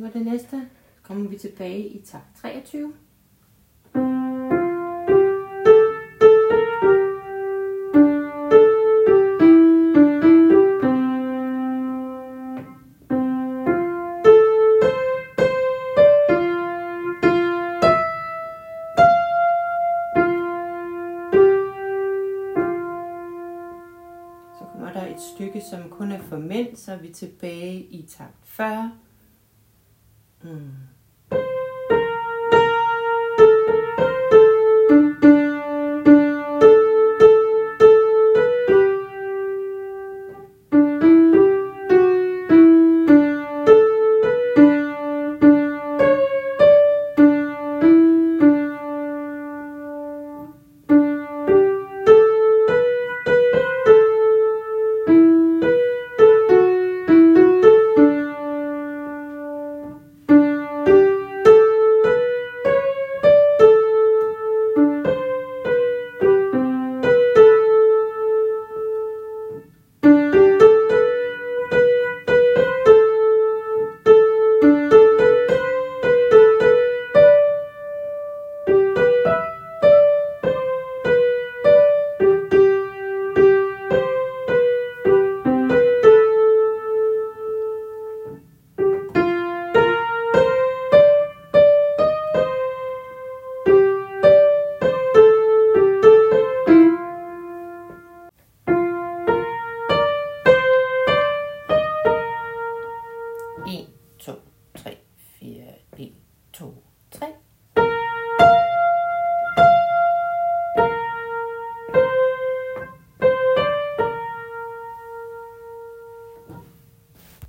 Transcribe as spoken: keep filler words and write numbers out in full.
det næste kommer vi tilbage i takt treogtyve. Der er et stykke, som kun er for mænd, så er vi tilbage i takt fyrre. Mm. en, to, tre, fire, en, to.